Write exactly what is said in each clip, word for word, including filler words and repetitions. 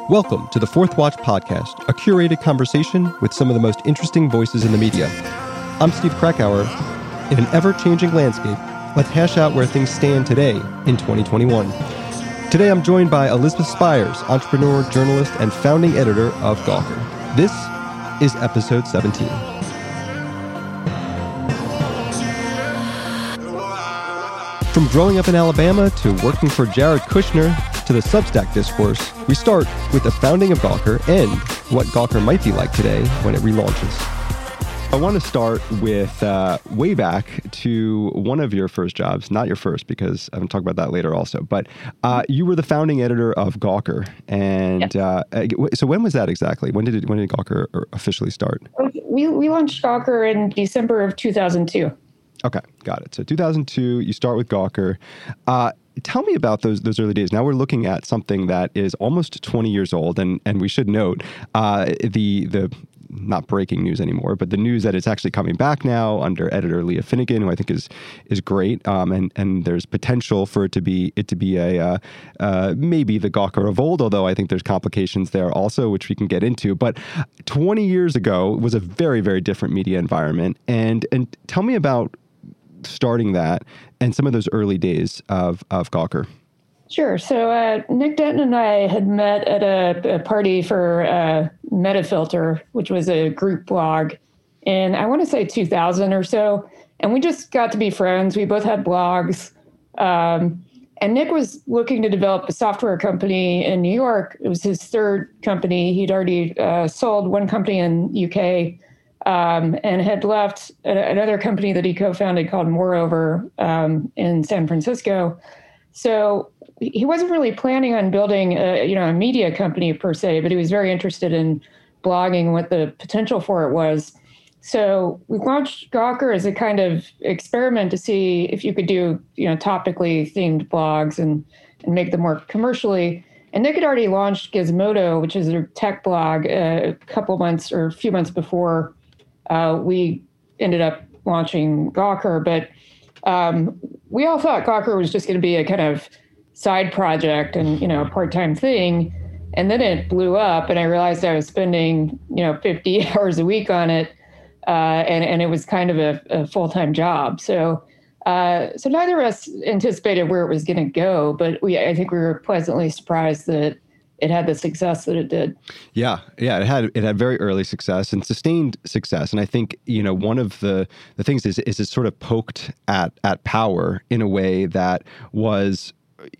Welcome to the Fourth Watch Podcast, a curated conversation with some of the most interesting voices in the media. I'm Steve Krakauer. In an ever-changing landscape, let's hash out where things stand today in twenty twenty-one. Today I'm joined by Elizabeth Spiers, entrepreneur, journalist, and founding editor of Gawker. This is episode seventeen. From growing up in Alabama to working for Jared Kushner to the Substack discourse, we start with the founding of Gawker and what Gawker might be like today when it relaunches. I want to start with uh, way back to one of your first jobs, not your first, because I'm going to talk about that later also, but uh, you were the founding editor of Gawker. And uh, so when was that exactly? When did it, when did Gawker officially start? We, we launched Gawker in December of two thousand two. Okay, got it. So two thousand two, you start with Gawker. Uh, tell me about those those early days. Now we're looking at something that is almost twenty years old, and and we should note uh, the the not breaking news anymore, but the news that it's actually coming back now under editor Leah Finnegan, who I think is is great, um, and and there's potential for it to be it to be a uh, uh, maybe the Gawker of old, although I think there's complications there also, which we can get into. But twenty years ago was a very very different media environment, and and tell me about starting that and some of those early days of, of Gawker. Sure. So uh, Nick Denton and I had met at a, a party for uh, Metafilter, which was a group blog in, I want to say two thousand or so. And we just got to be friends. We both had blogs. Um, and Nick was looking to develop a software company in New York. It was his third company. He'd already uh, sold one company in U K, Um, and had left a, another company that he co-founded called Moreover um, in San Francisco. So he wasn't really planning on building a, you know, a media company per se, but he was very interested in blogging and what the potential for it was. So we launched Gawker as a kind of experiment to see if you could do, you know, topically themed blogs and, and make them work commercially. And Nick had already launched Gizmodo, which is a tech blog, uh, a couple months or a few months before Uh, we ended up launching Gawker, but um, we all thought Gawker was just going to be a kind of side project and, you know, a part-time thing. And then it blew up, and I realized I was spending, you know, fifty hours a week on it, uh, and and it was kind of a, a full-time job. So, uh, so neither of us anticipated where it was going to go, but we I think we were pleasantly surprised that it had the success that it did. Yeah, yeah, it had it had very early success and sustained success. And I think, you know, one of the, the things is is it sort of poked at at power in a way that was,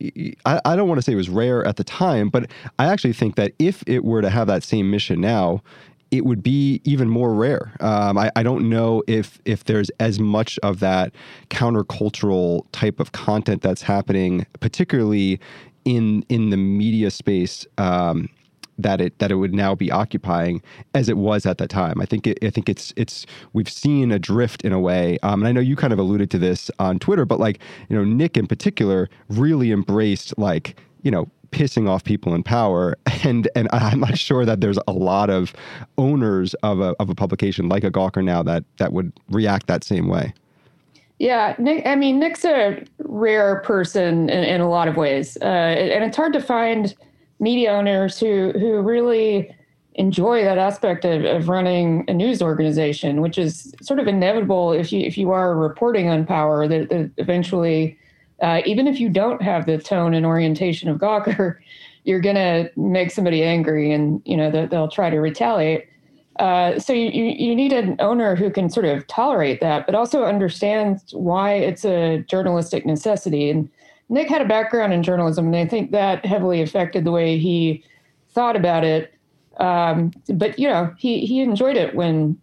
I, I don't want to say it was rare at the time, but I actually think that if it were to have that same mission now, it would be even more rare. Um, I, I don't know if if there's as much of that countercultural type of content that's happening, particularly in in the media space um, that it that it would now be occupying as it was at that time. I think it, I think it's it's we've seen a drift in a way, um, and I know you kind of alluded to this on Twitter, but like, you know, Nick in particular really embraced, like, you know, pissing off people in power, and and I'm not sure that there's a lot of owners of a of a publication like a Gawker now that that would react that same way. Yeah, Nick, I mean, Nick's a rare person in, in a lot of ways. Uh, and it's hard to find media owners who, who really enjoy that aspect of, of running a news organization, which is sort of inevitable if you if you are reporting on power, that, that eventually, uh, even if you don't have the tone and orientation of Gawker, you're going to make somebody angry, and, you know, that they'll try to retaliate. Uh, so you, you you need an owner who can sort of tolerate that, but also understands why it's a journalistic necessity. And Nick had a background in journalism, and I think that heavily affected the way he thought about it. Um, but, you know, he, he enjoyed it when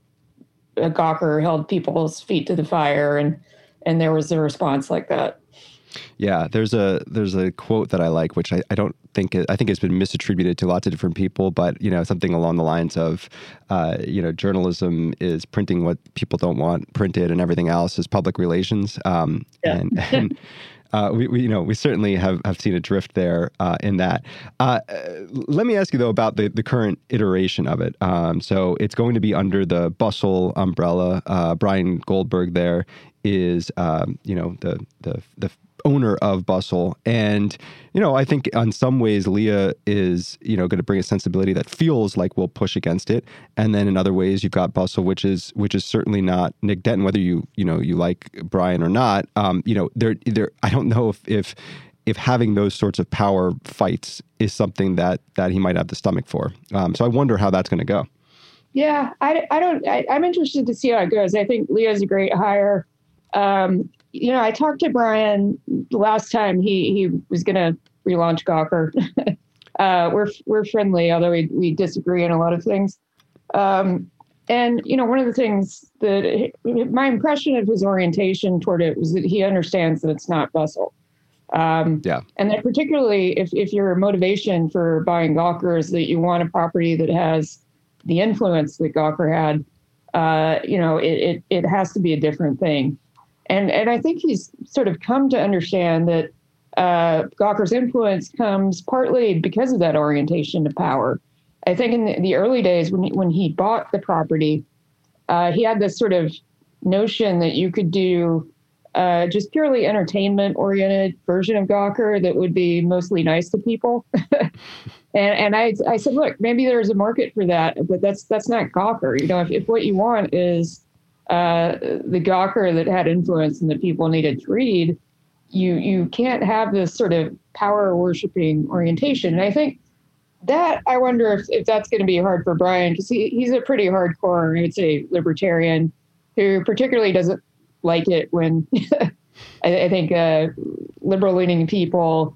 a Gawker held people's feet to the fire, and and there was a response like that. Yeah, there's a there's a quote that I like, which I, I don't think it, I think it's been misattributed to lots of different people, but, you know, something along the lines of, uh, you know, journalism is printing what people don't want printed, and everything else is public relations. Um, yeah. And, and uh, we, we, you know, we certainly have, have seen a drift there uh, in that. Uh, let me ask you though about the, the current iteration of it. Um, so it's going to be under the Bustle umbrella. Uh, Brian Goldberg there is, um, you know, the the the owner of Bustle. And, you know, I think on some ways Leah is, you know, going to bring a sensibility that feels like we'll push against it. And then in other ways you've got Bustle, which is which is certainly not Nick Denton, whether you, you know, you like Brian or not. Um, you know, there there I don't know if if if having those sorts of power fights is something that that he might have the stomach for. Um, so I wonder how that's going to go. Yeah, I, I don't, I, I'm interested to see how it goes. I think Leah's a great hire. Um, you know, I talked to Brian last time he, he was going to relaunch Gawker. uh, we're, we're friendly, although we, we disagree on a lot of things. Um, and, you know, one of the things that my impression of his orientation toward it was that he understands that it's not Bustle. Um, yeah. And that particularly if, if your motivation for buying Gawker is that you want a property that has the influence that Gawker had, uh, you know, it, it, it has to be a different thing. And and I think he's sort of come to understand that uh, Gawker's influence comes partly because of that orientation to power. I think in the, the early days when he, when he bought the property, uh, he had this sort of notion that you could do uh, just purely entertainment-oriented version of Gawker that would be mostly nice to people. and and I I said, look, maybe there's a market for that, but that's that's not Gawker. You know, if, if what you want is Uh, the Gawker that had influence and that people needed to read, you you can't have this sort of power worshipping orientation. And I think that I wonder if, if that's going to be hard for Brian, because he, he's a pretty hardcore, I would say, libertarian who particularly doesn't like it when I, I think uh, liberal leaning people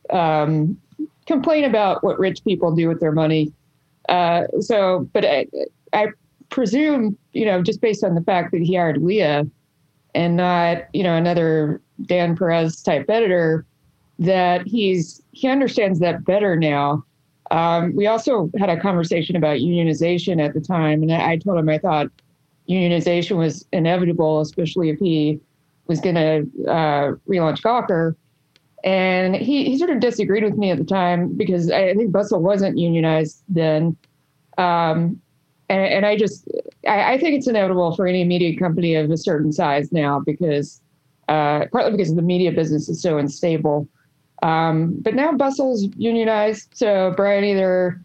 um, complain about what rich people do with their money. Uh, so, but I, I presume, you know, just based on the fact that he hired Leah and not, you know, another Dan Perez type editor, that he's he understands that better now. Um, we also had a conversation about unionization at the time, and I told him I thought unionization was inevitable, especially if he was going to uh, relaunch Gawker. And he, he sort of disagreed with me at the time because I think Bustle wasn't unionized then. Um, And, and I just, I, I think it's inevitable for any media company of a certain size now because, uh, partly because the media business is so unstable. Um, but now Bustle's unionized. So Brian either,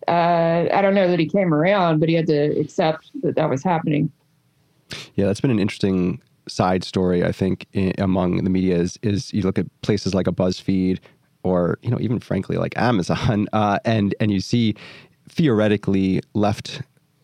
uh, I don't know that he came around, but he had to accept that that was happening. Yeah, that's been an interesting side story, I think, in, among the media is, is you look at places like a BuzzFeed or, you know, even frankly, like Amazon, uh, and, and you see theoretically left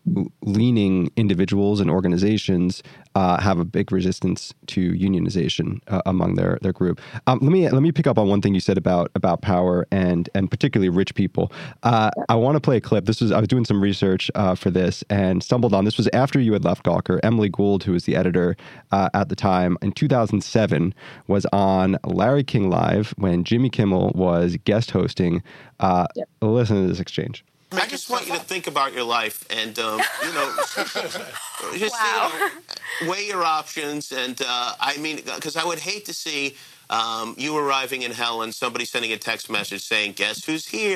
leaning individuals and organizations uh, have a big resistance to unionization uh, among their their group. Um, let me let me pick up on one thing you said about about power and and particularly rich people. Uh, I want to play a clip. This was I was doing some research uh, for this and stumbled on this was after you had left Gawker. Emily Gould, who was the editor uh, at the time in two thousand seven, was on Larry King Live when Jimmy Kimmel was guest hosting. Uh, yep. Listen to this exchange. I just want you to think about your life and, um, you know, just wow. you know, weigh your options. And uh, I mean, because I would hate to see um, you arriving in hell and somebody sending a text message saying, guess who's here?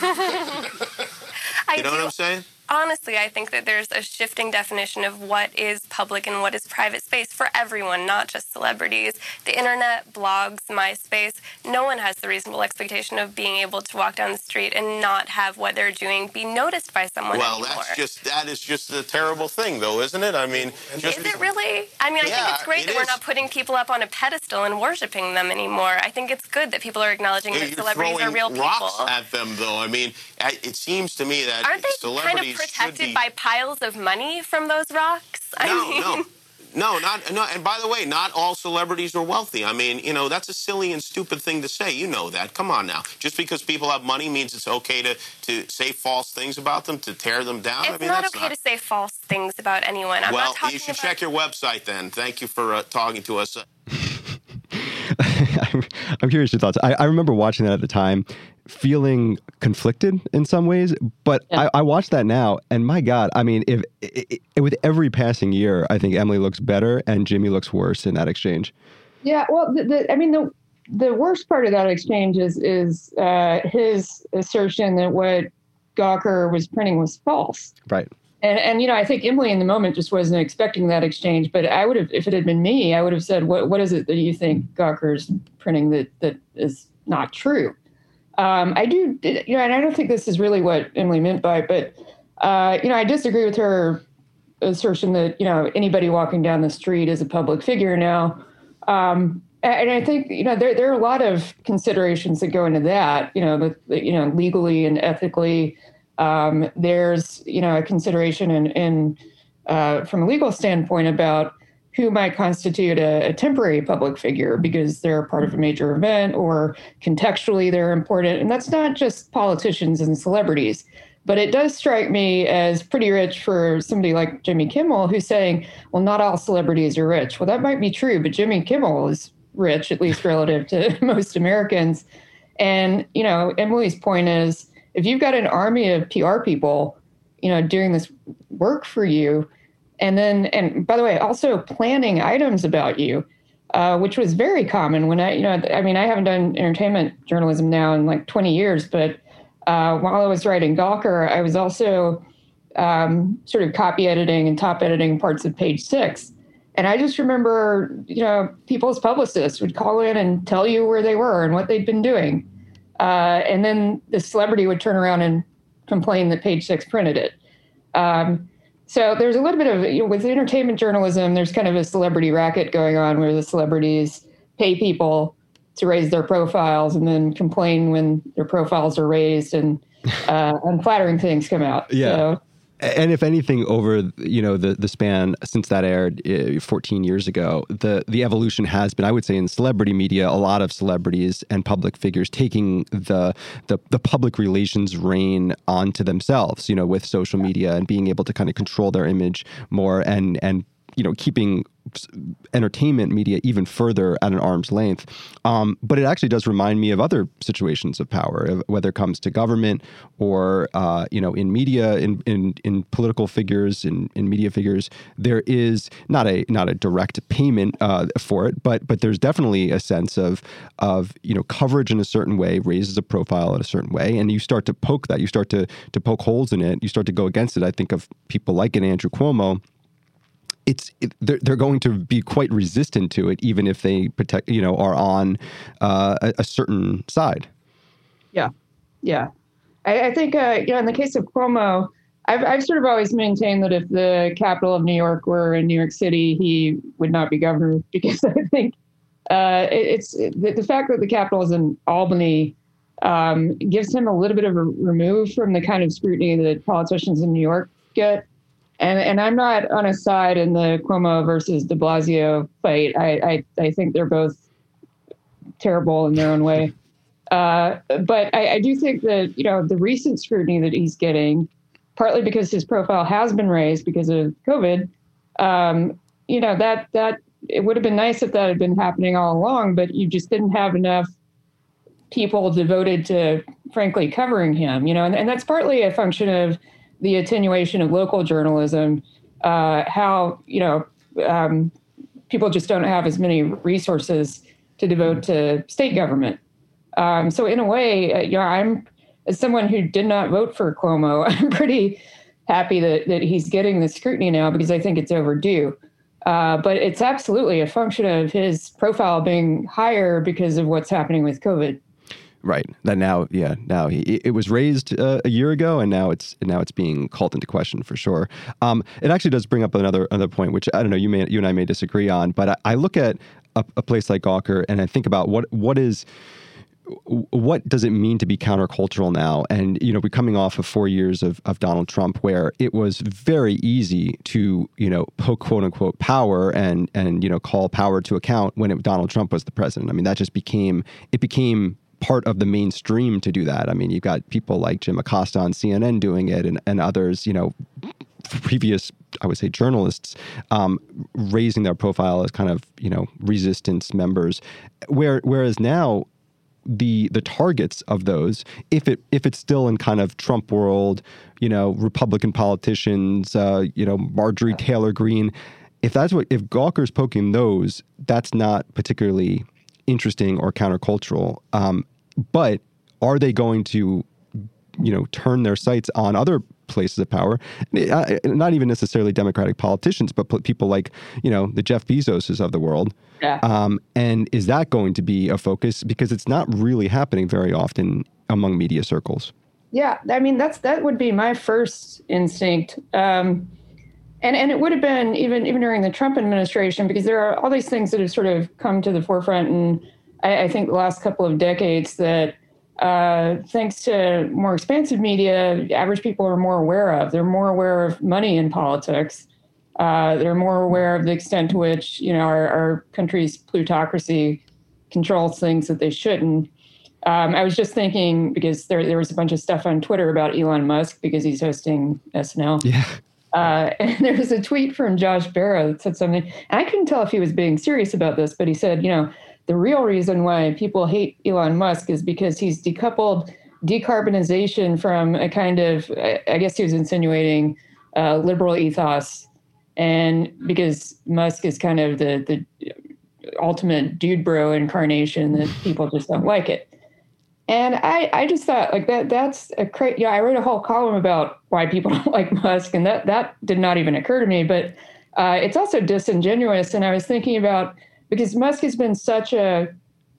You know what I'm saying? Honestly, I think that there's a shifting definition of what is public and what is private space for everyone, not just celebrities. The internet, blogs, MySpace, no one has the reasonable expectation of being able to walk down the street and not have what they're doing be noticed by someone well, anymore. that's just, that is just a terrible thing, though, isn't it? I mean, just is it really? I mean, I yeah, think it's great it that is. we're not putting people up on a pedestal and worshiping them anymore. I think it's good that people are acknowledging You're that celebrities are real people. Rocks at them, though. I mean, it seems to me that aren't they celebrities kind of protected be... by piles of money from those rocks? I no, mean... no. No, not no. And by the way, not all celebrities are wealthy. I mean, you know, that's a silly and stupid thing to say. You know that. Come on now. Just because people have money means it's okay to, to say false things about them, to tear them down. It's I mean, not that's okay not... to say false things about anyone. I'm well, not talking you should about... check your website then. Thank you for uh, talking to us. I'm, I'm curious your thoughts. I, I remember watching that at the time, feeling conflicted in some ways, but yeah. I, I watch that now, and my God, I mean, if it, it, with every passing year, I think Emily looks better and Jimmy looks worse in that exchange. Yeah, well, the, the, I mean, the the worst part of that exchange is is uh, his assertion that what Gawker was printing was false. Right. And, and, you know, I think Emily in the moment just wasn't expecting that exchange. But I would have, if it had been me, I would have said, what what is it that you think Gawker's printing that that is not true? Um, I do, you know, and I don't think this is really what Emily meant by it, but, uh, you know, I disagree with her assertion that, you know, anybody walking down the street is a public figure now. Um, and I think, you know, there, there are a lot of considerations that go into that, you know, the, you know, legally and ethically. Um, there's, you know, a consideration in, in uh, from a legal standpoint about who might constitute a, a temporary public figure because they're part of a major event or contextually they're important. And that's not just politicians and celebrities, but it does strike me as pretty rich for somebody like Jimmy Kimmel who's saying, well, not all celebrities are rich. Well, that might be true, but Jimmy Kimmel is rich, at least relative to most Americans. And, you know, Emily's point is, if you've got an army of P R people, you know, doing this work for you, and then, and by the way, also planning items about you, uh, which was very common when I, you know, I mean, I haven't done entertainment journalism now in like twenty years, but uh, while I was writing Gawker, I was also um, sort of copy editing and top editing parts of Page Six. And I just remember, you know, people's publicists would call in and tell you where they were and what they'd been doing. Uh, and then the celebrity would turn around and complain that Page Six printed it. Um, so there's a little bit of, you know, with entertainment journalism, there's kind of a celebrity racket going on where the celebrities pay people to raise their profiles and then complain when their profiles are raised and uh, unflattering things come out. Yeah. So, and if anything, over, you know, the, the span since that aired uh, fourteen years ago, the, the evolution has been, I would say, in celebrity media, a lot of celebrities and public figures taking the, the the public relations reign onto themselves, you know, with social media and being able to kind of control their image more and and you know, keeping entertainment media even further at an arm's length. Um, but it actually does remind me of other situations of power, whether it comes to government or, uh, you know, in media, in in, in political figures, in, in media figures. There is not a not a direct payment uh, for it, but but there's definitely a sense of of you know coverage in a certain way raises a profile in a certain way, and you start to poke that, you start to to poke holes in it, you start to go against it. I think of people like an Andrew Cuomo. It's it, they're, they're going to be quite resistant to it, even if they protect, you know, are on uh, a, a certain side. Yeah, yeah. I, I think, uh, you know, in the case of Cuomo, I've, I've sort of always maintained that if the capital of New York were in New York City, he would not be governor, because I think uh, it, it's the, the fact that the capital is in Albany um, gives him a little bit of a remove from the kind of scrutiny that politicians in New York get. And and I'm not on a side in the Cuomo versus de Blasio fight. I, I, I think they're both terrible in their own way. Uh, but I, I do think that, you know, the recent scrutiny that he's getting, partly because his profile has been raised because of COVID, um, you know, that that it would have been nice if that had been happening all along, but you just didn't have enough people devoted to, frankly, covering him, you know, and, and that's partly a function of the attenuation of local journalism, uh, how, you know, um, people just don't have as many resources to devote to state government. Um, so in a way, uh, you know, I'm, as someone who did not vote for Cuomo, I'm pretty happy that, that he's getting the scrutiny now, because I think it's overdue. Uh, but it's absolutely a function of his profile being higher because of what's happening with COVID. Right. That now, yeah, now he, it was raised uh, a year ago, and now it's now it's being called into question for sure. Um, it actually does bring up another another point, which I don't know, you may you and I may disagree on, but I, I look at a, a place like Gawker and I think about what what is. What does it mean to be countercultural now? And, you know, we're coming off of four years of, of Donald Trump, where it was very easy to, you know, poke quote unquote power and, and, you know, call power to account when it, Donald Trump was the president. I mean, that just became, it became part of the mainstream to do that. I mean, you've got people like Jim Acosta on C N N doing it, and, and others, you know, previous, I would say, journalists um, raising their profile as kind of, you know, resistance members, where, whereas now, the the targets of those, if it if it's still in kind of Trump world, you know, Republican politicians, uh, you know, Marjorie Taylor Greene, if that's what, if Gawker's poking those, that's not particularly interesting or countercultural. Um, but are they going to, you know, turn their sights on other places of power. Uh, not even necessarily Democratic politicians, but p- people like, you know, the Jeff Bezoses of the world. Yeah. Um, and is that going to be a focus? Because it's not really happening very often among media circles. Yeah, I mean, that's that would be my first instinct. Um, and and it would have been even even during the Trump administration, because there are all these things that have sort of come to the forefront in, I, I think, the last couple of decades that, uh, thanks to more expansive media, average people are more aware of. They're more aware of money in politics. Uh, they're more aware of the extent to which, you know, our, our country's plutocracy controls things that they shouldn't. Um, I was just thinking, because there there was a bunch of stuff on Twitter about Elon Musk because he's hosting S N L. Yeah. Uh, and there was a tweet from Josh Barra that said something, and I couldn't tell if he was being serious about this, but he said, you know, the real reason why people hate Elon Musk is because he's decoupled decarbonization from a kind of, I guess he was insinuating, uh, liberal ethos. And because Musk is kind of the, the ultimate dude bro incarnation, that people just don't like it. And I, I just thought, like, that that's a crazy, yeah, I wrote a whole column about why people don't like Musk, and that that did not even occur to me. But uh, it's also disingenuous. And I was thinking about, because Musk has been such a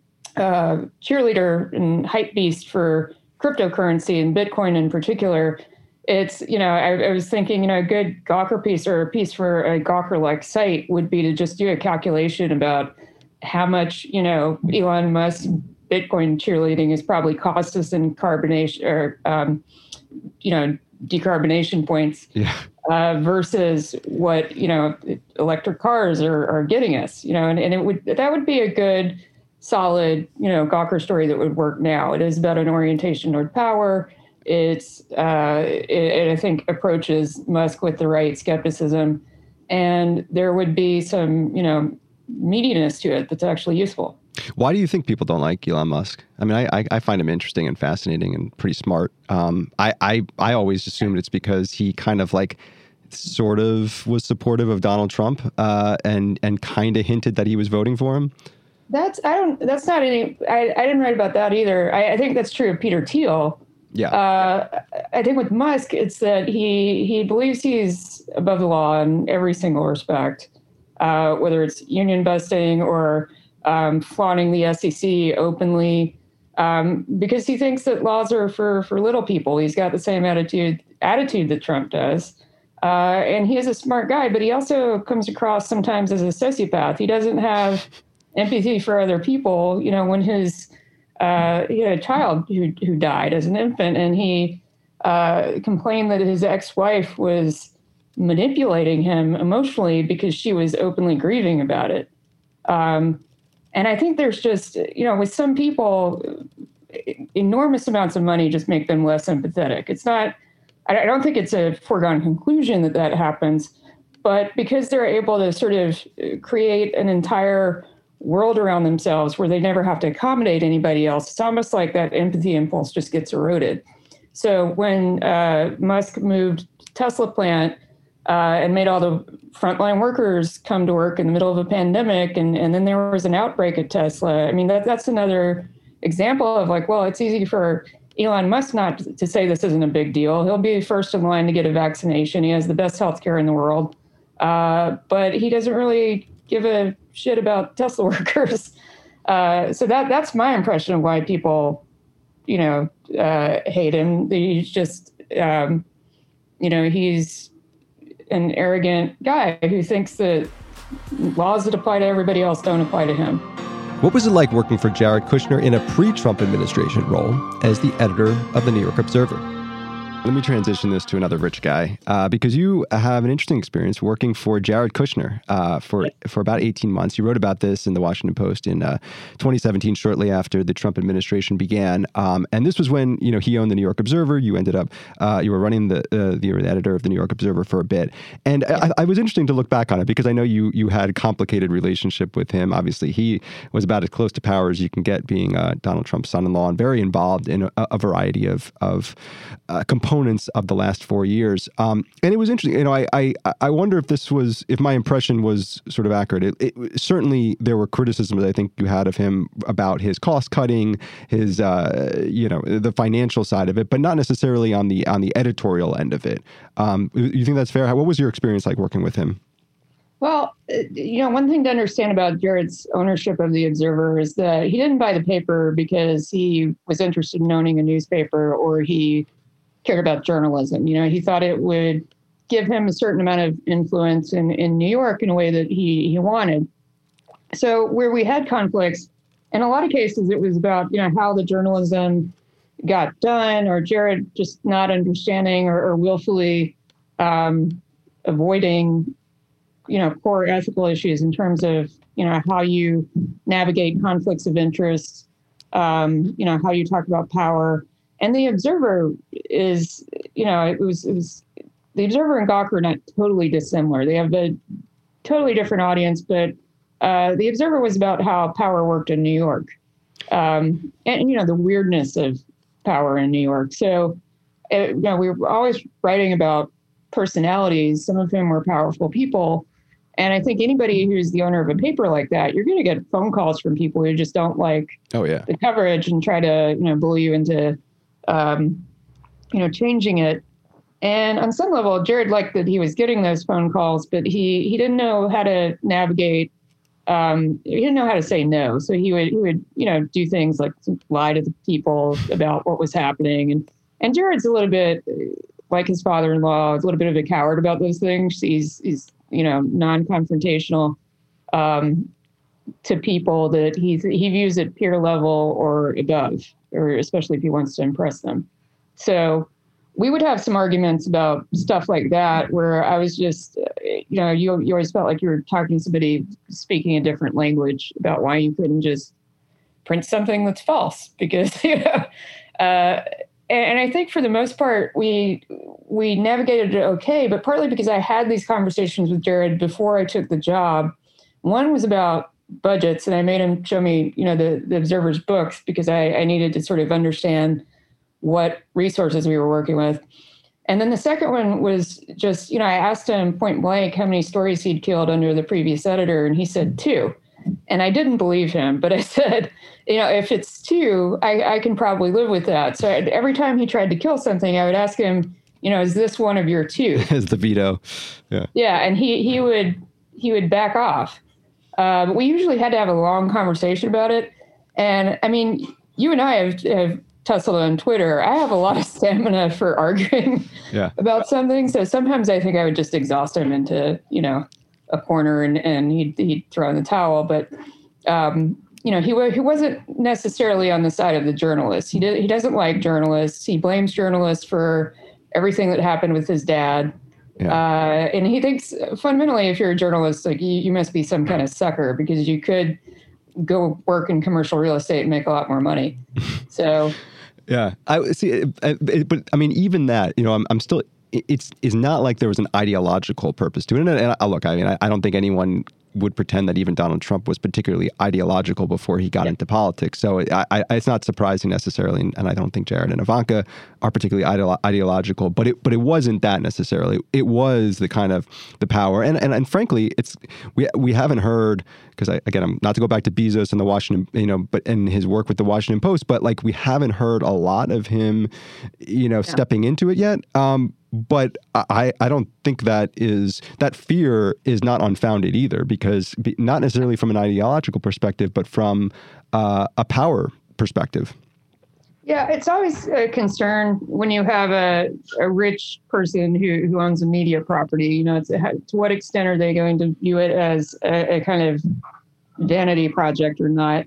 uh, cheerleader and hype beast for cryptocurrency and Bitcoin in particular. It's, you know, I, I was thinking, you know, a good Gawker piece or a piece for a Gawker-like site would be to just do a calculation about how much, you know, Elon Musk Bitcoin cheerleading has probably cost us in carbonation or, um, you know, decarbonation points. Yeah. Uh, versus what, you know, electric cars are, are getting us, you know, and, and it would, that would be a good, solid, you know, Gawker story that would work now. It is about an orientation toward power. It's, uh, it, it, I think, approaches Musk with the right skepticism, and there would be some, you know, meatiness to it that's actually useful. Why do you think people don't like Elon Musk? I mean, I, I, I find him interesting and fascinating and pretty smart. Um, I, I, I always assumed it's because he kind of like sort of was supportive of Donald Trump uh, and and kind of hinted that he was voting for him. That's I don't. That's not any. I, I didn't write about that either. I, I think that's true of Peter Thiel. Yeah. Uh, I think with Musk, it's that he he believes he's above the law in every single respect, uh, whether it's union busting or um, flaunting the S E C openly, um, because he thinks that laws are for for little people. He's got the same attitude attitude that Trump does. Uh, and he is a smart guy, but he also comes across sometimes as a sociopath. He doesn't have empathy for other people. You know, when his uh, he had a child who who died as an infant, and he uh, complained that his ex-wife was manipulating him emotionally because she was openly grieving about it. Um, and I think there's just, you know, with some people, enormous amounts of money just make them less empathetic. It's not. I don't think it's a foregone conclusion that that happens, but because they're able to sort of create an entire world around themselves where they never have to accommodate anybody else, it's almost like that empathy impulse just gets eroded. So when uh, Musk moved Tesla plant uh, and made all the frontline workers come to work in the middle of a pandemic, and, and then there was an outbreak at Tesla, I mean, that that's another example of like, well, it's easy for Elon Musk not to say this isn't a big deal. He'll be first in line to get a vaccination. He has the best healthcare in the world. Uh, but he doesn't really give a shit about Tesla workers. Uh, so that that's my impression of why people, you know, uh, hate him. He's just, um, you know, he's an arrogant guy who thinks that laws that apply to everybody else don't apply to him. What was it like working for Jared Kushner in a pre-Trump administration role as the editor of the New York Observer? Let me transition this to another rich guy, uh, because you have an interesting experience working for Jared Kushner uh, for for about eighteen months. You wrote about this in the Washington Post in uh, twenty seventeen, shortly after the Trump administration began. Um, and this was when, you know, he owned the New York Observer. You ended up, uh, you were running the, uh, you were the editor of the New York Observer for a bit. And I, I was interesting to look back on it because I know you you had a complicated relationship with him. Obviously, he was about as close to power as you can get, being uh, Donald Trump's son-in-law, and very involved in a, a variety of, of uh, components components of the last four years. Um, and it was interesting. You know, I, I I wonder if this was, if my impression was sort of accurate. It, it, certainly, there were criticisms I think you had of him about his cost cutting, his uh, you know, the financial side of it, but not necessarily on the on the editorial end of it. Um, you think that's fair? What was your experience like working with him? Well, you know, one thing to understand about Jared's ownership of the Observer is that he didn't buy the paper because he was interested in owning a newspaper or he cared about journalism. You know, he thought it would give him a certain amount of influence in, in New York in a way that he, he wanted. So where we had conflicts, in a lot of cases, it was about, you know, how the journalism got done, or Jared just not understanding or, or willfully um, avoiding you know, core ethical issues in terms of, you know, how you navigate conflicts of interest, um, you know, how you talk about power. And the Observer is, you know, it was, it was the Observer and Gawker are not totally dissimilar. They have a totally different audience, but uh, the Observer was about how power worked in New York, um, and, you know, the weirdness of power in New York. So, it, you know, we were always writing about personalities, some of whom were powerful people. And I think anybody who's the owner of a paper like that, you're going to get phone calls from people who just don't like oh, yeah. the coverage and try to, you know, bully you into, um, you know, changing it. And on some level, Jared liked that he was getting those phone calls, but he he didn't know how to navigate. Um, he didn't know how to say no. So he would he would you know do things like lie to the people about what was happening. And and Jared's a little bit like his father-in-law, a little bit of a coward about those things. He's he's you know, non-confrontational um, to people that he's, he views at peer level or above, or especially if he wants to impress them. So we would have some arguments about stuff like that, where I was just, you know, you, you always felt like you were talking to somebody speaking a different language about why you couldn't just print something that's false, because, you know, uh, and I think for the most part, we we navigated it okay, but partly because I had these conversations with Jared before I took the job. One was about budgets, and I made him show me, you know, the, the Observer's books, because I, I needed to sort of understand what resources we were working with. And then the second one was just, you know, I asked him point blank how many stories he'd killed under the previous editor, and he said two. And I didn't believe him, but I said, you know, if it's two, I, I can probably live with that. So every time he tried to kill something, I would ask him, you know, is this one of your two? Is the veto. Yeah. Yeah. And he, he would, he would back off. Uh, but we usually had to have a long conversation about it. And I mean, you and I have, have tussled on Twitter. I have a lot of stamina for arguing yeah. about something. So sometimes I think I would just exhaust him into, you know, a corner and, and he'd, he'd throw in the towel. But, um, you know, he, w- he wasn't necessarily on the side of the journalists. He did, he doesn't like journalists. He blames journalists for everything that happened with his dad. Yeah. Uh, and he thinks fundamentally, if you're a journalist, like you, you must be some kind of sucker, because you could go work in commercial real estate and make a lot more money. So, yeah, I see. But I mean, even that, you know, I'm, I'm still, it's, it's not like there was an ideological purpose to it. And, and I, look, I mean, I, I don't think anyone would pretend that even Donald Trump was particularly ideological before he got yeah. into politics. So I, I, it's not surprising necessarily, and I don't think Jared and Ivanka are particularly ideolo- ideological. But it, but it wasn't that necessarily. It was the kind of the power, and and, and frankly, it's we we haven't heard, because I, again, I'm not to go back to Bezos and the Washington, you know, but and his work with the Washington Post, but like we haven't heard a lot of him, you know, yeah. stepping into it yet. Um, But I, I don't think that is, that fear is not unfounded either, because not necessarily from an ideological perspective, but from uh, a power perspective. Yeah, it's always a concern when you have a, a rich person who, who owns a media property. You know, it's, to what extent are they going to view it as a, a kind of vanity project or not?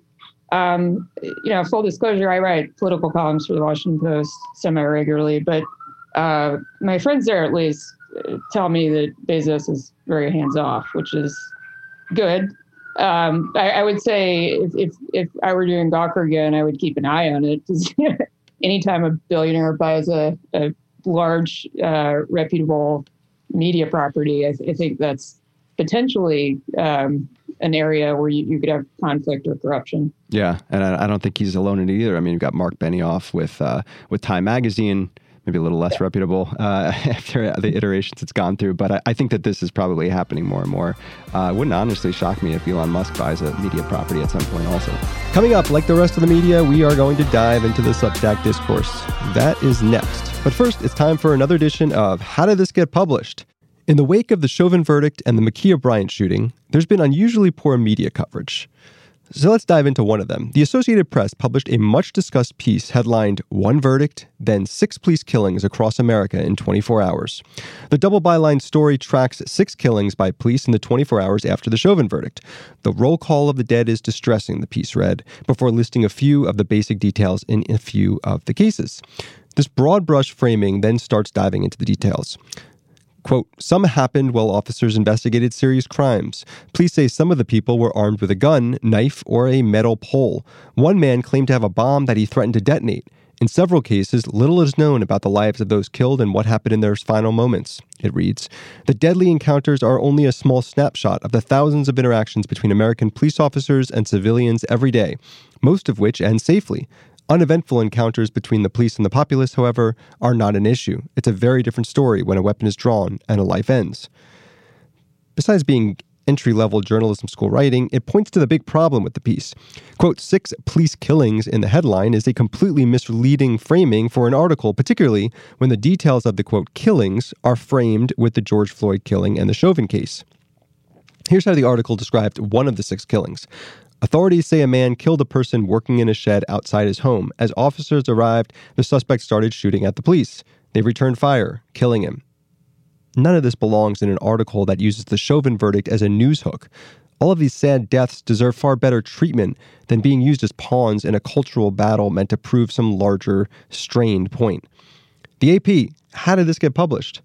Um, you know, full disclosure, I write political columns for the Washington Post semi-regularly, but Uh, my friends there at least tell me that Bezos is very hands-off, which is good. Um, I, I would say if, if if I were doing Gawker again, I would keep an eye on it, because anytime a billionaire buys a, a large, uh, reputable media property, I, th- I think that's potentially um, an area where you, you could have conflict or corruption. Yeah, and I, I don't think he's alone in it either. I mean, you've got Mark Benioff with uh, with Time Magazine. maybe a little less yeah. reputable uh, after the iterations it's gone through. But I, I think that this is probably happening more and more. Uh, it wouldn't honestly shock me if Elon Musk buys a media property at some point also. Coming up, like the rest of the media, we are going to dive into the Substack discourse. That is next. But first, it's time for another edition of How Did This Get Published? In the wake of the Chauvin verdict and the Ma'Khia Bryant shooting, there's been unusually poor media coverage. So let's dive into one of them. The Associated Press published a much-discussed piece headlined, One Verdict, Then Six Police Killings Across America in twenty-four hours. The double byline story tracks six killings by police in the twenty-four hours after the Chauvin verdict. The roll call of the dead is distressing, the piece read, before listing a few of the basic details in a few of the cases. This broad brush framing then starts diving into the details. Quote, some happened while officers investigated serious crimes. Police say some of the people were armed with a gun, knife, or a metal pole. One man claimed to have a bomb that he threatened to detonate. In several cases, little is known about the lives of those killed and what happened in their final moments. It reads, the deadly encounters are only a small snapshot of the thousands of interactions between American police officers and civilians every day, most of which end safely. Uneventful encounters between the police and the populace, however, are not an issue. It's a very different story when a weapon is drawn and a life ends. Besides being entry-level journalism school writing, it points to the big problem with the piece. Quote, six police killings in the headline is a completely misleading framing for an article, particularly when the details of the, quote, killings are framed with the George Floyd killing and the Chauvin case. Here's how the article described one of the six killings. Authorities say a man killed a person working in a shed outside his home. As officers arrived, the suspect started shooting at the police. They returned fire, killing him. None of this belongs in an article that uses the Chauvin verdict as a news hook. All of these sad deaths deserve far better treatment than being used as pawns in a cultural battle meant to prove some larger, strained point. The A P, how did this get published?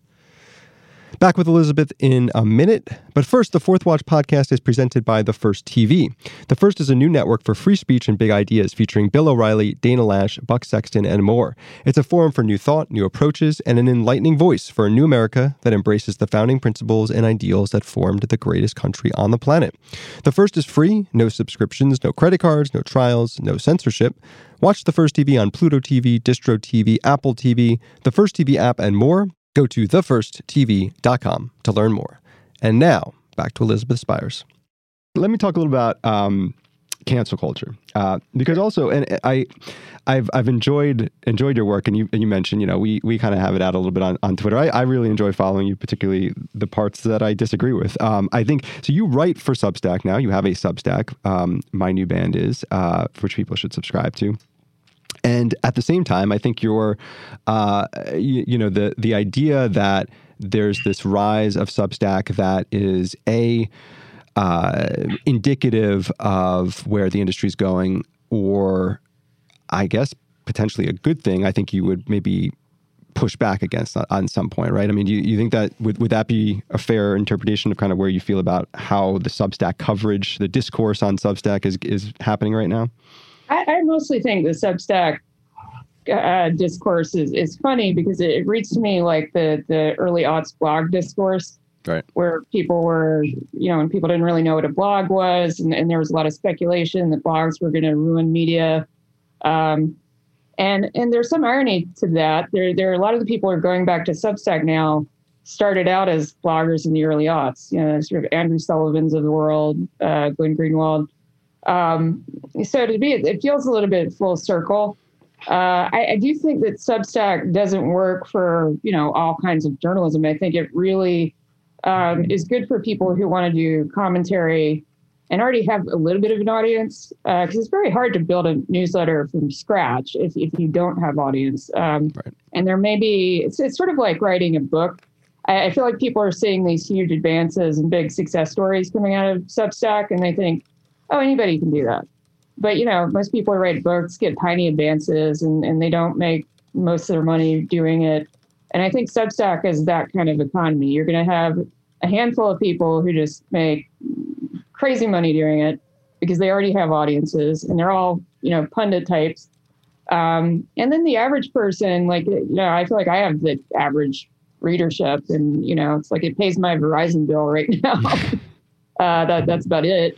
Back with Elizabeth in a minute. But first, the Fourth Watch podcast is presented by The First T V. The First is a new network for free speech and big ideas featuring Bill O'Reilly, Dana Lash, Buck Sexton, and more. It's a forum for new thought, new approaches, and an enlightening voice for a new America that embraces the founding principles and ideals that formed the greatest country on the planet. The First is free, no subscriptions, no credit cards, no trials, no censorship. Watch The First T V on Pluto T V, Distro T V, Apple T V, the First T V app, and more. Go to the first t v dot com to learn more. And now, back to Elizabeth Spiers. Let me talk a little about um, cancel culture, uh, because also, and I, I've I've enjoyed enjoyed your work, and you and you mentioned, you know, we we kind of have it out a little bit on, on Twitter. I, I really enjoy following you, particularly the parts that I disagree with. Um, I think so. You write for Substack now. You have a Substack. Um, My New Band is, uh, which people should subscribe to. And at the same time, I think you're, uh, you, you know, the the idea that there's this rise of Substack that is a uh, indicative of where the industry is going, or I guess potentially a good thing. I think you would maybe push back against on, on some point, right? I mean, do you, you think that would would that be a fair interpretation of kind of where you feel about how the Substack coverage, the discourse on Substack is is happening right now? I, I mostly think the Substack uh, discourse is, is funny because it, it reads to me like the, the early aughts blog discourse, right? Where people were, you know, and people didn't really know what a blog was. And, and there was a lot of speculation that blogs were going to ruin media. Um, and and there's some irony to that. There, there are a lot of the people who are going back to Substack now started out as bloggers in the early aughts, you know, sort of Andrew Sullivans of the world, uh, Glenn Greenwald. Um, so to be, it feels a little bit full circle. Uh, I, I do think that Substack doesn't work for, you know, all kinds of journalism. I think it really um, is good for people who want to do commentary and already have a little bit of an audience, because uh, it's very hard to build a newsletter from scratch if, if you don't have audience. Um, right. And there may be, it's, it's sort of like writing a book. I, I feel like people are seeing these huge advances and big success stories coming out of Substack, and they think, oh, anybody can do that. But, you know, most people who write books get tiny advances and, and they don't make most of their money doing it. And I think Substack is that kind of economy. You're going to have a handful of people who just make crazy money doing it because they already have audiences and they're all, you know, pundit types. Um, and then the average person, like, you know, I feel like I have the average readership and, you know, it's like it pays my Verizon bill right now. uh, that that's about it.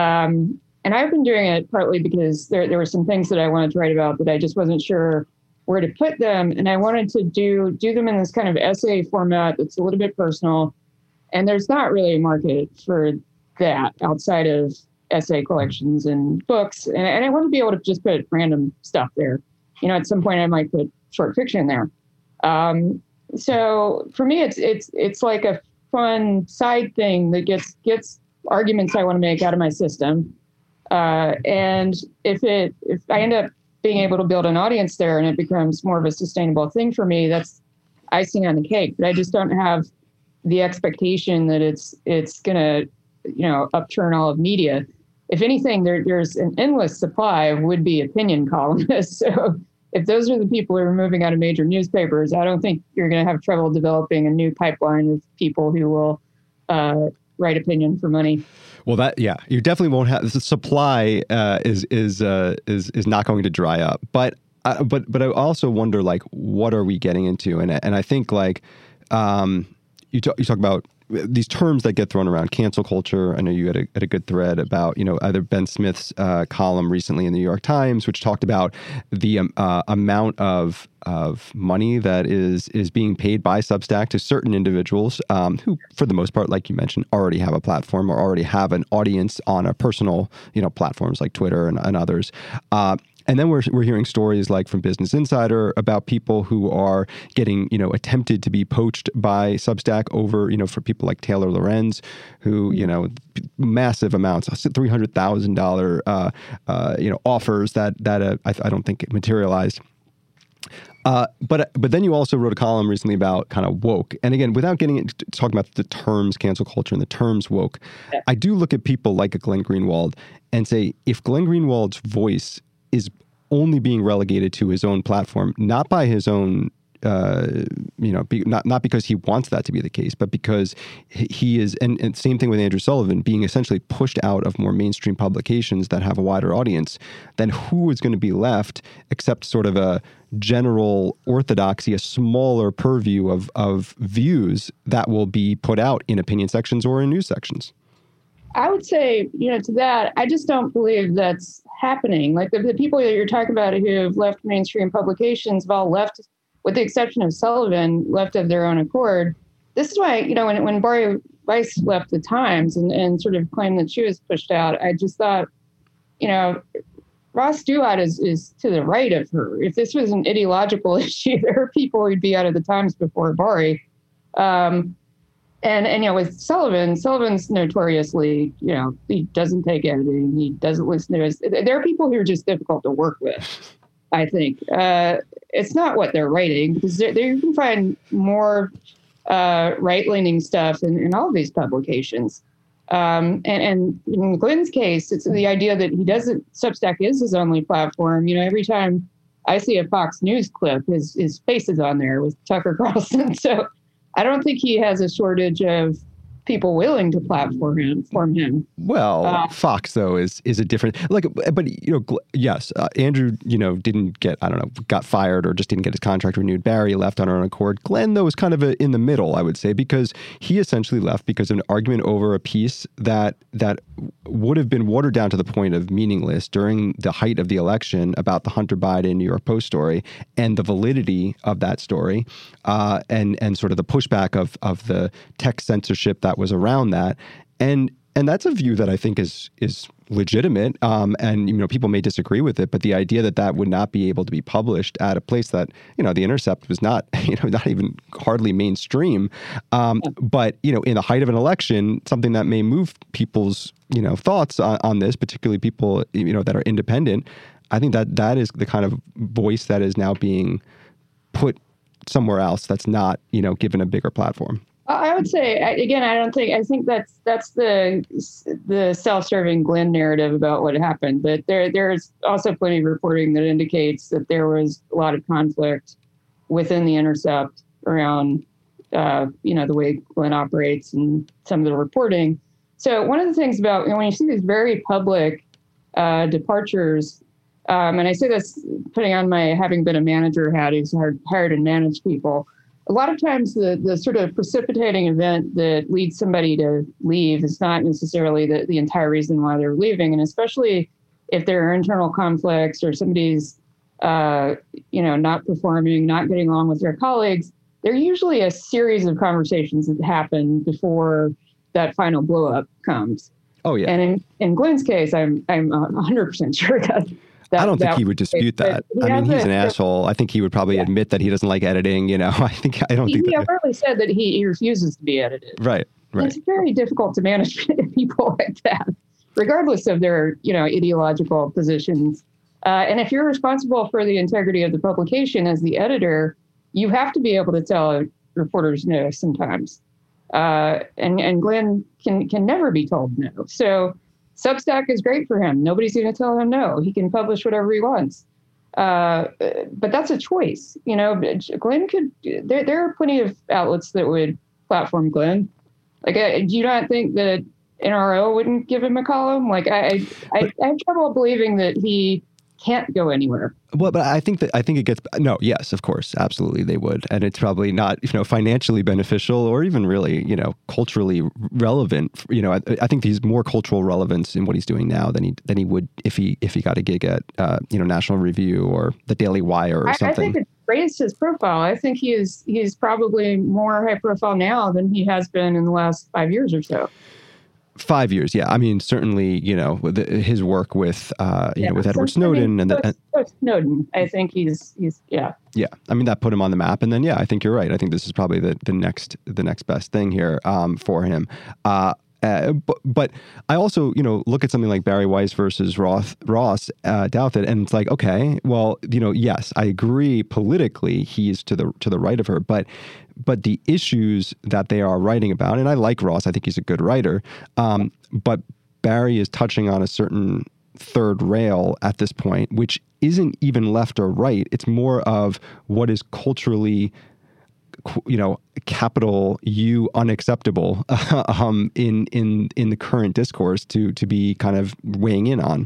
Um, and I've been doing it partly because there there were some things that I wanted to write about that I just wasn't sure where to put them. And I wanted to do do them in this kind of essay format that's a little bit personal. And there's not really a market for that outside of essay collections and books. And, and I want to be able to just put random stuff there. You know, at some point I might put short fiction there. Um, so for me, it's it's it's like a fun side thing that gets gets arguments I want to make out of my system. Uh, and if it if I end up being able to build an audience there and it becomes more of a sustainable thing for me, that's icing on the cake. But I just don't have the expectation that it's it's gonna, you know, upturn all of media. If anything, there there's an endless supply of would-be opinion columnists. So if those are the people who are moving out of major newspapers, I don't think you're going to have trouble developing a new pipeline of people who will uh, write opinion for money. Well, that yeah, you definitely won't have the supply uh, is is uh, is is not going to dry up. But uh, but but I also wonder, like, what are we getting into? And and I think like um, you talk you talk about these terms that get thrown around, cancel culture. I know you had a, had a good thread about, you know, either Ben Smith's uh, column recently in the New York Times, which talked about the um, uh, amount of of money that is is being paid by Substack to certain individuals um, who, for the most part, like you mentioned, already have a platform or already have an audience on a personal, you know, platforms like Twitter and, and others. Uh, And then we're we're hearing stories like from Business Insider about people who are getting, you know, attempted to be poached by Substack over, you know, for people like Taylor Lorenz, who, you know, massive amounts, three hundred thousand dollars, uh, uh, you know, offers that that uh, I, I don't think materialized. Uh, but but then you also wrote a column recently about kind of woke. And again, without getting into talking about the terms cancel culture and the terms woke, yeah. I do look at people like a Glenn Greenwald and say, if Glenn Greenwald's voice is only being relegated to his own platform, not by his own, uh, you know, be, not not because he wants that to be the case, but because he is, and, and same thing with Andrew Sullivan, being essentially pushed out of more mainstream publications that have a wider audience, then who is going to be left except sort of a general orthodoxy, a smaller purview of of views that will be put out in opinion sections or in news sections? I would say, you know, to that, I just don't believe that's happening. Like the, the people that you're talking about who have left mainstream publications have all left, with the exception of Sullivan, left of their own accord. This is why, you know, when, when Bari Weiss left the Times and, and sort of claimed that she was pushed out, I just thought, you know, Ross Douthat is, is to the right of her. If this was an ideological issue, there are people who'd be out of the Times before Bari. Um, And, and, you know, with Sullivan, Sullivan's notoriously, you know, he doesn't take editing. He doesn't listen to us. There are people who are just difficult to work with, I think. Uh, it's not what they're writing, because there you can find more uh, right-leaning stuff in, in all of these publications. Um, and, and in Glenn's case, it's the idea that he doesn't, Substack is his only platform. You know, every time I see a Fox News clip, his, his face is on there with Tucker Carlson. So I don't think he has a shortage of people willing to platform him. Form him. Well, uh, Fox though is is a different, like, but you know, yes, uh, Andrew, you know, didn't get, I don't know, got fired or just didn't get his contract renewed. Barry left on her own accord. Glenn though was kind of a, in the middle, I would say, because he essentially left because of an argument over a piece that that would have been watered down to the point of meaningless during the height of the election about the Hunter Biden New York Post story and the validity of that story, uh, and and sort of the pushback of of the tech censorship that was around that. And and that's a view that I think is is legitimate. Um, and, you know, people may disagree with it, but the idea that that would not be able to be published at a place that, you know, The Intercept was not, you know, not even hardly mainstream. Um, but, you know, in the height of an election, something that may move people's, you know, thoughts on, on this, particularly people, you know, that are independent. I think that that is the kind of voice that is now being put somewhere else that's not, you know, given a bigger platform. I would say, again, I don't think, I think that's that's the the self-serving Glenn narrative about what happened. But there there's also plenty of reporting that indicates that there was a lot of conflict within The Intercept around, uh, you know, the way Glenn operates and some of the reporting. So one of the things about, you know, when you see these very public uh, departures, um, and I say this putting on my having been a manager hat who's hired, hired and managed people, a lot of times the, the sort of precipitating event that leads somebody to leave is not necessarily the, the entire reason why they're leaving. And especially if there are internal conflicts or somebody's uh, you know, not performing, not getting along with their colleagues, there are usually a series of conversations that happen before that final blow up comes. Oh yeah. And in, in Glenn's case, I'm I'm one hundred percent sure that. that I don't think that he would dispute that. I mean, he's an asshole. I think he would probably yeah. admit that he doesn't like editing. You know, I think I don't he, think he that. overtly said that he, he refuses to be edited. Right. Right. It's very difficult to manage people like that, regardless of their, you know, ideological positions. Uh, and if you're responsible for the integrity of the publication as the editor, you have to be able to tell reporters no sometimes. Uh, and, and Glenn can, can never be told no. So Substack is great for him. Nobody's going to tell him no. He can publish whatever he wants. Uh, but that's a choice. You know, Glenn could, there, there are plenty of outlets that would platform Glenn. Like, I, do you not think that N R O wouldn't give him a column? Like, I, I, I have trouble believing that he can't go anywhere. Well, but I think that I think it gets no. Yes, of course, absolutely, they would, and it's probably not, you know, financially beneficial or even really, you know, culturally relevant. You know, I, I think he's more cultural relevance in what he's doing now than he than he would if he if he got a gig at uh, you know, National Review or the Daily Wire or I, something. I think it raised his profile. I think he is he's probably more high profile now than he has been in the last five years or so. Five years, yeah. I mean, certainly, you know, with the, his work with, uh, you yeah, know, with Edward so, Snowden I mean, and, the, and post Snowden, I think he's he's yeah, yeah. I mean, that put him on the map, and then yeah, I think you're right. I think this is probably the the next the next best thing here um, for him. Uh, uh, but, but I also, you know, look at something like Bari Weiss versus Roth, Ross uh, Douthat, and it's like, okay, well, you know, yes, I agree politically he's to the to the right of her, but but the issues that they are writing about, and I like Ross, I think he's a good writer, um, but Bari is touching on a certain third rail at this point, which isn't even left or right. It's more of what is culturally, you know, capital U unacceptable um, in in in the current discourse to to be kind of weighing in on.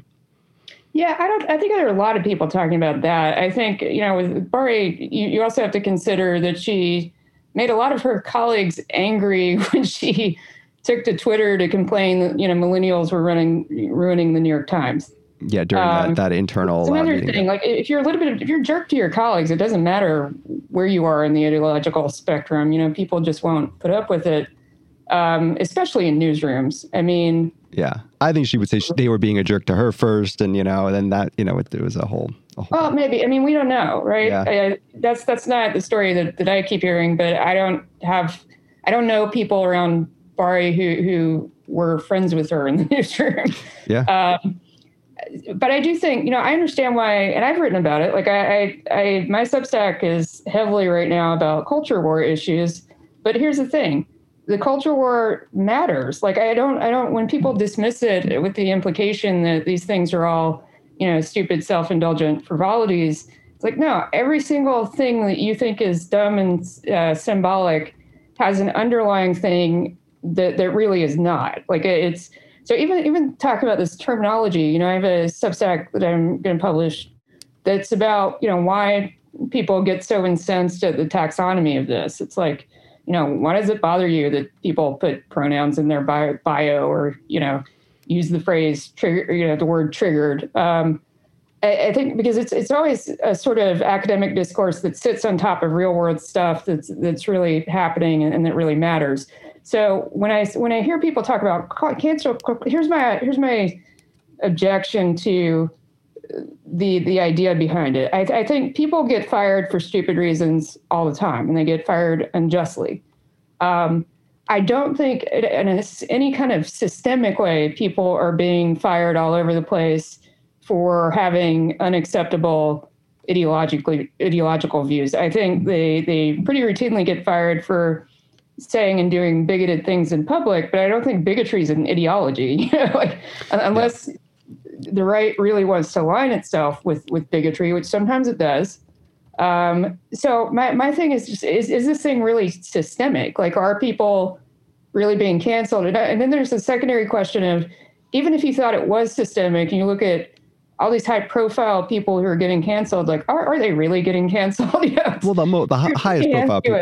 Yeah, I don't. I think there are a lot of people talking about that. I think, you know, with Bari, you, you also have to consider that she made a lot of her colleagues angry when she took to Twitter to complain that, you know, millennials were running ruining the New York Times. Yeah, during um, that, that internal. It's another uh, thing. Like, if you're a little bit, if you're a jerk to your colleagues, it doesn't matter where you are in the ideological spectrum. You know, people just won't put up with it, um, especially in newsrooms. I mean, yeah, I think she would say she, they were being a jerk to her first, and you know, and then that, you know, it, it was a whole. A whole well, maybe. I mean, we don't know, right? Yeah. I, that's that's not the story that, that I keep hearing, but I don't have, I don't know people around Bari who who were friends with her in the newsroom. Yeah. Um, But I do think, you know, I understand why, and I've written about it. Like, I, I, I, my Substack is heavily right now about culture war issues. But here's the thing: the culture war matters. Like, I don't, I don't. When people dismiss it with the implication that these things are all, you know, stupid, self-indulgent frivolities, it's like, no. Every single thing that you think is dumb and uh, symbolic has an underlying thing that that really is not. Like, it's. So even even talking about this terminology, you know, I have a Substack that I'm going to publish that's about, you know, why people get so incensed at the taxonomy of this. It's like, you know, why does it bother you that people put pronouns in their bio, bio or, you know, use the phrase trigger, you know, the word triggered? Um, I, I think because it's it's always a sort of academic discourse that sits on top of real world stuff that's that's really happening and, and that really matters. So when I when I hear people talk about cancel, here's my here's my objection to the the idea behind it. I, I think people get fired for stupid reasons all the time, and they get fired unjustly. Um, I don't think in a, any kind of systemic way people are being fired all over the place for having unacceptable ideologically ideological views. I think they they pretty routinely get fired for saying and doing bigoted things in public, but I don't think bigotry is an ideology. You know, like, unless yeah. the right really wants to align itself with with bigotry, which sometimes it does. Um, so my my thing is just is is this thing really systemic? Like, are people really being canceled? And, and then there's the secondary question of, even if you thought it was systemic, and you look at all these high-profile people who are getting canceled, like, are, are they really getting canceled? You know, well, the, mo- the h- highest profile people. It.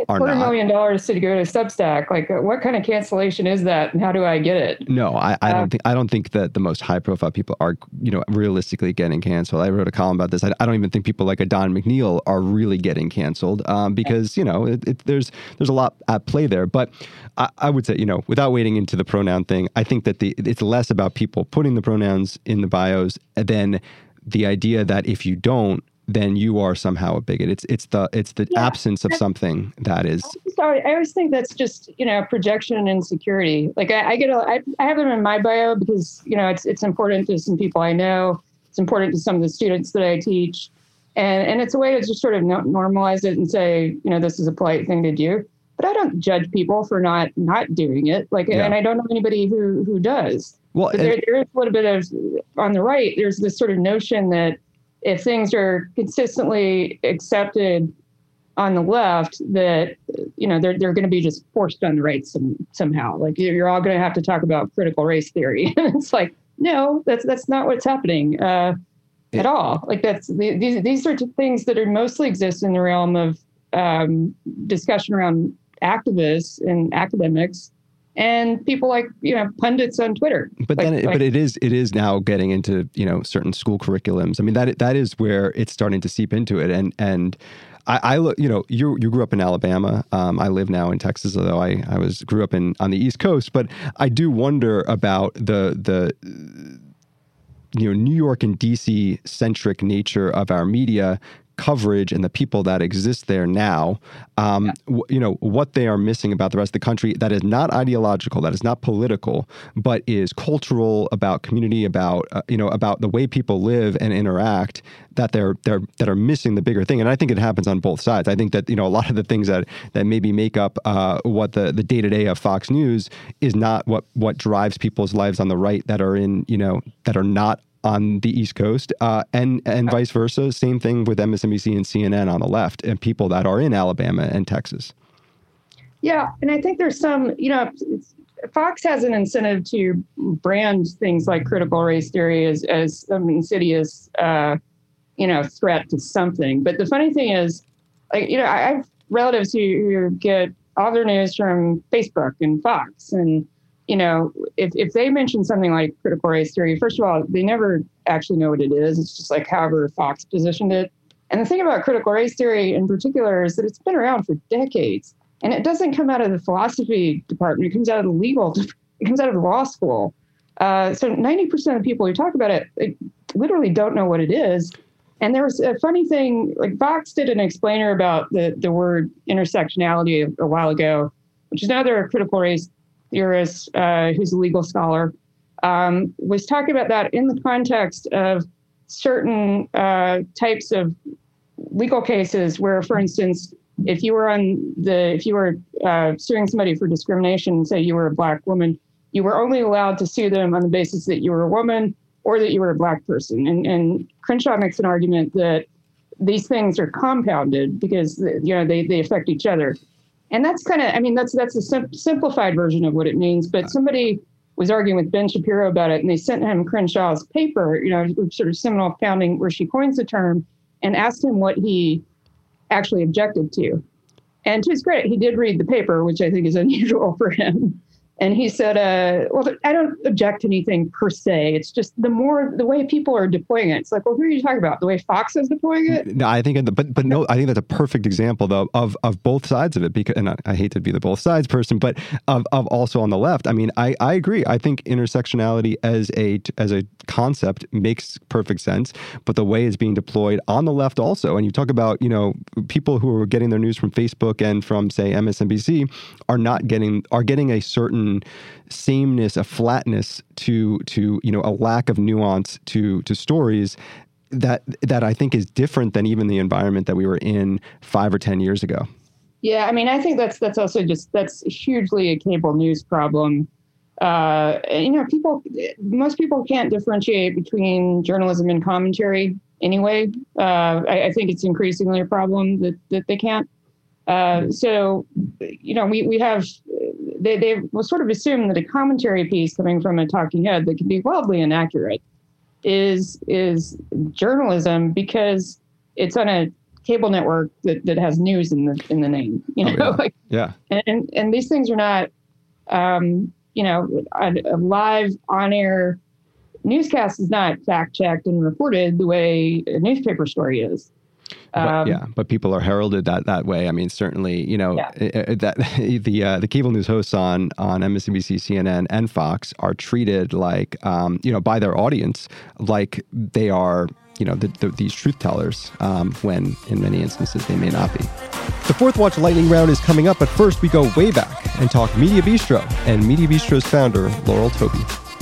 are quarter not. million dollars to go to Substack. Like, what kind of cancellation is that, and how do I get it? No, I, I Uh, don't think I don't think that the most high profile people are, you know, realistically getting canceled. I wrote a column about this. I, I don't even think people like a Don McNeil are really getting canceled um, because you know it, it, there's there's a lot at play there. But I, I would say, you know, without wading into the pronoun thing, I think that the it's less about people putting the pronouns in the bios than the idea that if you don't, then you are somehow a bigot. It's it's the it's the Yeah. absence of something that is. Sorry, I always think that's just, you know, projection and insecurity. Like I, I get, a, I, I have them in my bio because, you know, it's it's important to some people I know. It's important to some of the students that I teach, and and it's a way to just sort of no, normalize it and say, you know, this is a polite thing to do. But I don't judge people for not not doing it. Like, Yeah. and I don't know anybody who who does. Well, But and- there, there is a little bit of, on the right, there's this sort of notion that if things are consistently accepted on the left, that, you know, they're, they're going to be just forced on the right some, somehow. Like you're, you're all going to have to talk about critical race theory. And it's like, no, that's that's not what's happening uh, It- at all. Like that's the, these these are things that are mostly exist in the realm of um, discussion around activists and academics and people like, you know, pundits on Twitter. But Like- then, it, like- but it is it is now getting into, you know, certain school curriculums. I mean, that that is where it's starting to seep into it. And and I, I look, you know, you you grew up in Alabama. Um, I live now in Texas, although I I was grew up in on the East Coast. But I do wonder about the the you know New York and D C centric nature of our media coverage and the people that exist there now, um, w- you know, what they are missing about the rest of the country that is not ideological, that is not political, but is cultural, about community, about, uh, you know, about the way people live and interact, that they're, they're, that are missing the bigger thing. And I think it happens on both sides. I think that, you know, a lot of the things that, that maybe make up uh, what the, the day-to-day of Fox News is not what, what drives people's lives on the right that are in, you know, that are not on the East Coast, uh, and and vice versa. Same thing with M S N B C and C N N on the left, and people that are in Alabama and Texas. Yeah, and I think there's some, you know, it's, Fox has an incentive to brand things like critical race theory as as some insidious, uh, you know, threat to something. But the funny thing is, like, you know, I, I have relatives who, who get all their news from Facebook and Fox, and you know, if, if they mention something like critical race theory, first of all, they never actually know what it is. It's just like however Fox positioned it. And the thing about critical race theory in particular is that it's been around for decades. And it doesn't come out of the philosophy department. It comes out of the legal, it comes out of the law school. Uh, so ninety percent of people who talk about it, they literally don't know what it is. And there was a funny thing, like Fox did an explainer about the, the word intersectionality a, a while ago, which is another critical race theorist uh, who's a legal scholar, um, was talking about that in the context of certain uh, types of legal cases where, for instance, if you were on the, if you were uh, suing somebody for discrimination, say you were a Black woman, you were only allowed to sue them on the basis that you were a woman or that you were a Black person. And, and Crenshaw makes an argument that these things are compounded because, you know, they, they affect each other. And that's kind of, I mean, that's that's a sim- simplified version of what it means. But somebody was arguing with Ben Shapiro about it, and they sent him Crenshaw's paper, you know, sort of seminal founding, where she coins the term, and asked him what he actually objected to. And to his credit, he did read the paper, which I think is unusual for him. And he said, uh, well, I don't object to anything per se. It's just the more, the way people are deploying it. It's like, well, who are you talking about? The way Fox is deploying it? No, I think, but but no, I think that's a perfect example though of of both sides of it. Because, and I, I hate to be the both sides person, but of of also on the left. I mean, I I agree. I think intersectionality as a as a concept makes perfect sense. But the way it's being deployed on the left also, and you talk about, you know, people who are getting their news from Facebook and from, say, M S N B C are not getting are getting a certain sameness, a flatness to to you know a lack of nuance to to stories that that I think is different than even the environment that we were in five or ten years ago. Yeah, I mean, I think that's that's also just that's hugely a cable news problem. Uh, you know, people, most people can't differentiate between journalism and commentary anyway. Uh, I, I think it's increasingly a problem that that they can't. Uh, so, you know, we we have. They they will sort of assume that a commentary piece coming from a talking head that can be wildly inaccurate is is journalism because it's on a cable network that, that has news in the in the name. You know, oh, yeah. like yeah. And and these things are not, um, you know, a, a live on air newscast is not fact checked and reported the way a newspaper story is. But, Um, yeah, but people are heralded that that way. I mean, certainly, you know, Yeah. uh, that the uh, the cable news hosts on on M S N B C, C N N, and Fox are treated like, um, you know, by their audience, like they are, you know, the, the, these truth tellers, um, when in many instances they may not be. The Fourth Watch lightning round is coming up, but first we go way back and talk Media Bistro and Media Bistro's founder, Laurel Toby.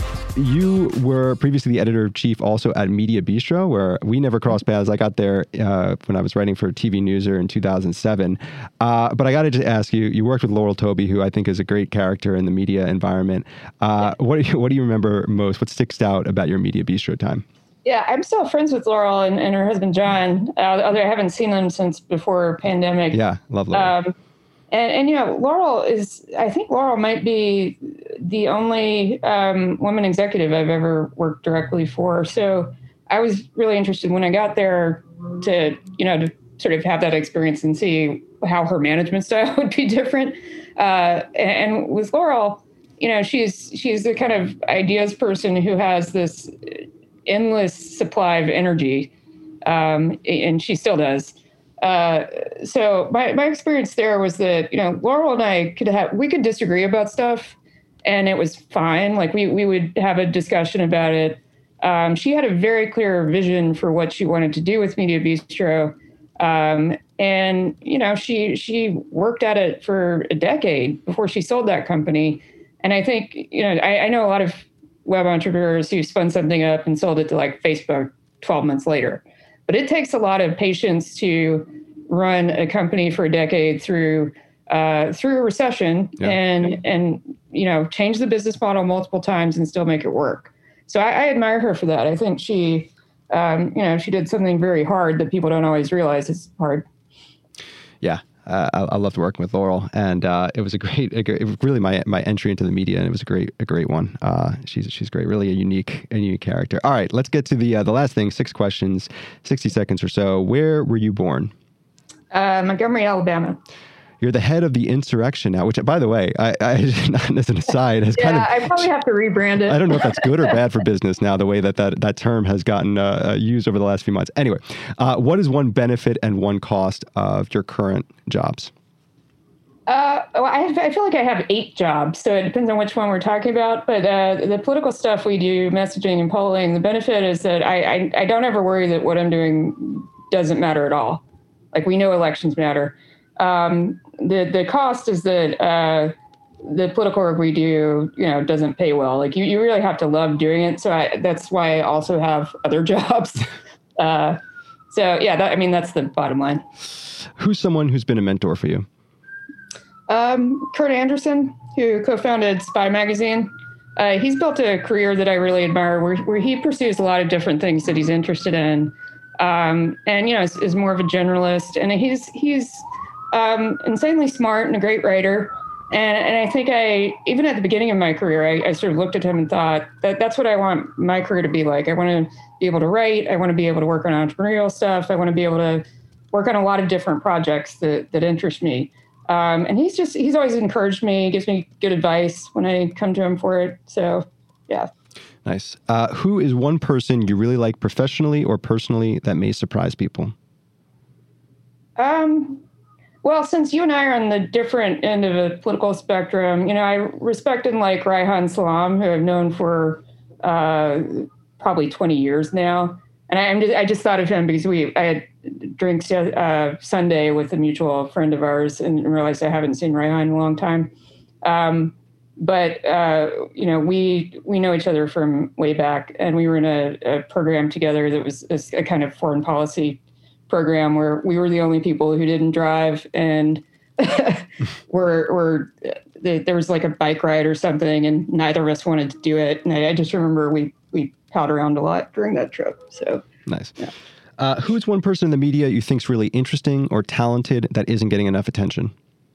You were previously the editor-in-chief also at Media Bistro, where we never crossed paths. I got there uh, when I was writing for T V Newser in two thousand seven. Uh, but I got to just ask you, you worked with Laurel Toby, who I think is a great character in the media environment. Uh, what, do you, what do you remember most? What sticks out about your Media Bistro time? Yeah, I'm still friends with Laurel and, and her husband, John, uh, although I haven't seen them since before pandemic. Yeah, love Laurel. Um, and, and, you know, Laurel is, I think Laurel might be the only um, woman executive I've ever worked directly for. So I was really interested when I got there to, you know, to sort of have that experience and see how her management style would be different. Uh, and, and with Laurel, you know, she's she's the kind of ideas person who has this endless supply of energy, um, and she still does. Uh, so my, my experience there was that, you know, Laurel and I could have, we could disagree about stuff and it was fine. Like we, we would have a discussion about it. Um, she had a very clear vision for what she wanted to do with Media Bistro. Um, and, you know, she, she worked at it for a decade before she sold that company. And I think, you know, I, I know a lot of web entrepreneurs who spun something up and sold it to like Facebook twelve months later. But it takes a lot of patience to run a company for a decade through uh, through a recession yeah. and and you know change the business model multiple times and still make it work. So I, I admire her for that. I think she um, you know she did something very hard that people don't always realize is hard. Yeah. Uh, I, I loved working with Laurel, and uh, it was a great, a great, it was really my my entry into the media, and it was a great, a great one. Uh, she's she's great, really a unique, a unique character. All right, let's get to the uh, the last thing. Six questions, sixty seconds or so. Where were you born? Uh, Montgomery, Alabama. You're the head of the insurrection now, which, by the way, I, I as an aside, has yeah, kind of. I probably have to rebrand it. I don't know if that's good or bad for business now, the way that that, that term has gotten uh, used over the last few months. Anyway, uh, what is one benefit and one cost of your current jobs? Uh, well, I, have, I feel like I have eight jobs, so it depends on which one we're talking about. But uh, the political stuff we do, messaging and polling, the benefit is that I, I, I don't ever worry that what I'm doing doesn't matter at all. Like, we know elections matter. Um, the the cost is that uh, the political work we do, you know, doesn't pay well. Like, you, you really have to love doing it. So I, that's why I also have other jobs. uh, so, yeah, that, I mean, that's the bottom line. Who's someone who's been a mentor for you? Um, Kurt Anderson, who co-founded Spy Magazine. Uh, he's built a career that I really admire, where, where he pursues a lot of different things that he's interested in. Um, and, you know, is, is more of a generalist. And he's he's um, insanely smart and a great writer. And, and I think I, even at the beginning of my career, I, I sort of looked at him and thought that that's what I want my career to be like. I want to be able to write. I want to be able to work on entrepreneurial stuff. I want to be able to work on a lot of different projects that, that interest me. Um, and he's just, he's always encouraged me, gives me good advice when I come to him for it. So, yeah. Nice. Uh, who is one person you really like professionally or personally that may surprise people? Um, well, since you and I are on the different end of a political spectrum, you know, I respect and like Reihan Salam, who I've known for uh, probably twenty years now. And I, I'm just, I just thought of him because we I had drinks uh, Sunday with a mutual friend of ours and realized I haven't seen Reihan in a long time. Um, but, uh, you know, we we know each other from way back, and we were in a, a program together that was a, a kind of foreign policy program where we were the only people who didn't drive, and were, were there was like a bike ride or something, and neither of us wanted to do it. And I, I just remember we, we palled around a lot during that trip. So nice. Yeah. Uh, who's one person in the media you think's really interesting or talented that isn't getting enough attention?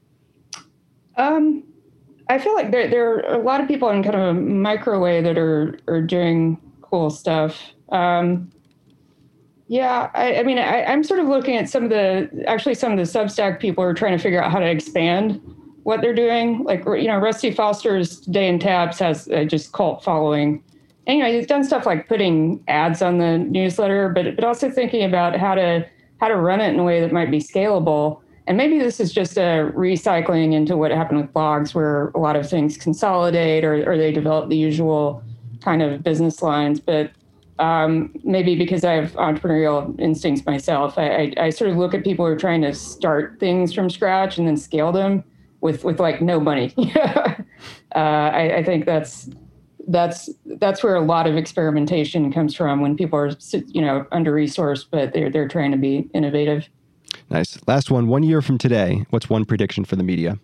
Um, I feel like there there are a lot of people in kind of a micro way that are are doing cool stuff. Um, Yeah, I, I mean, I, I'm sort of looking at some of the, actually some of the Substack people are trying to figure out how to expand what they're doing. Like, you know, Rusty Foster's Day in Tabs has uh, just cult following. And, you know, he's done stuff like putting ads on the newsletter, but but also thinking about how to how to run it in a way that might be scalable. And maybe this is just a recycling into what happened with blogs, where a lot of things consolidate or, or they develop the usual kind of business lines. But Um, maybe because I have entrepreneurial instincts myself, I, I, I sort of look at people who are trying to start things from scratch and then scale them with, with like no money. uh, I, I think that's that's that's where a lot of experimentation comes from, when people are, you know, under resourced, but they're they're trying to be innovative. Nice. Last one. One year from today, what's one prediction for the media?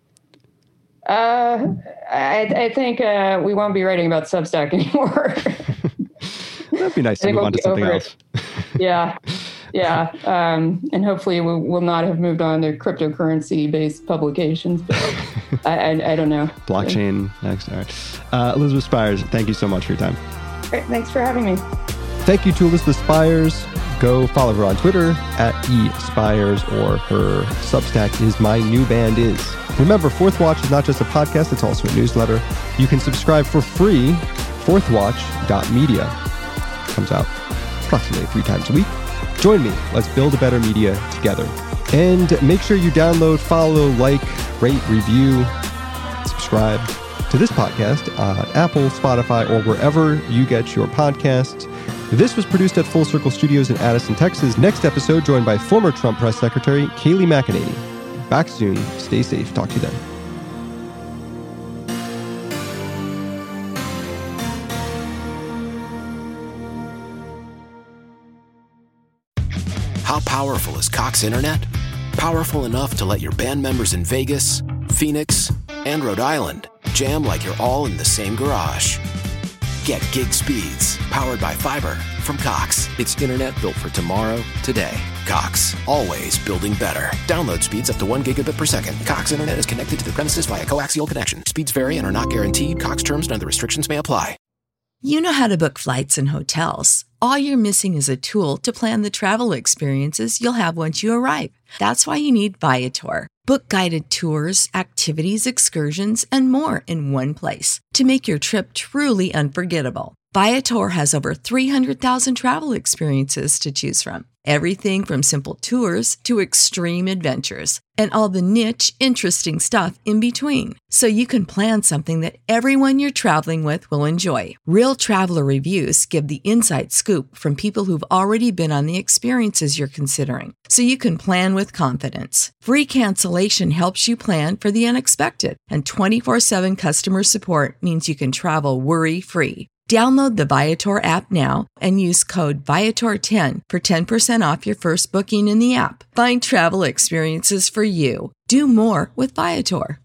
Uh, I, I think uh, we won't be writing about Substack anymore. That'd be nice to move on to something else. yeah. Yeah. Um, and hopefully we will not have moved on to cryptocurrency-based publications, but I, I, I don't know. Blockchain next. All right. Uh, Elizabeth Spiers, thank you so much for your time. Great. Thanks for having me. Thank you to Elizabeth Spiers. Go follow her on Twitter at eSpiers, or her Substack is My New Band Is. Remember, Fourth Watch is not just a podcast, it's also a newsletter. You can subscribe for free, fourth watch dot media. Comes out approximately three times a week. Join me. Let's build a better media together. And make sure you download, follow, like, rate, review, subscribe to this podcast on Apple, Spotify, or wherever you get your podcasts. This was produced at Full Circle Studios in Addison, Texas. Next episode, joined by former Trump press secretary Kayleigh McEnany. Back soon. Stay safe. Talk to you then. How powerful is Cox Internet? Powerful enough to let your band members in Vegas, Phoenix, and Rhode Island jam like you're all in the same garage. Get gig speeds powered by fiber from Cox. It's internet built for tomorrow, today. Cox, always building better. Download speeds up to one gigabit per second. Cox Internet is connected to the premises via coaxial connection. Speeds vary and are not guaranteed. Cox terms and other restrictions may apply. You know how to book flights and hotels. All you're missing is a tool to plan the travel experiences you'll have once you arrive. That's why you need Viator. Book guided tours, activities, excursions, and more in one place to make your trip truly unforgettable. Viator has over three hundred thousand travel experiences to choose from. Everything from simple tours to extreme adventures and all the niche, interesting stuff in between. So you can plan something that everyone you're traveling with will enjoy. Real traveler reviews give the inside scoop from people who've already been on the experiences you're considering. So you can plan with confidence. Free cancellation helps you plan for the unexpected. And twenty-four seven customer support means you can travel worry-free. Download the Viator app now and use code Viator ten for ten percent off your first booking in the app. Find travel experiences for you. Do more with Viator.